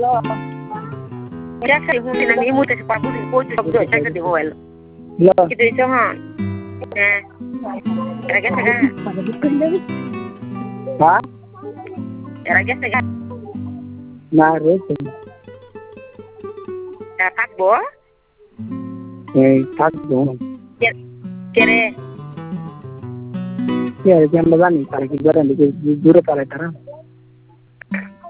Ya sa yung nang imo sa pabusin po sa budo sa di oil. Kita iso ha. Raga saga. Ha? Raga saga. Naris. Takbo. Takbo. Kere. Ya, yang bagani para que duran de duro para el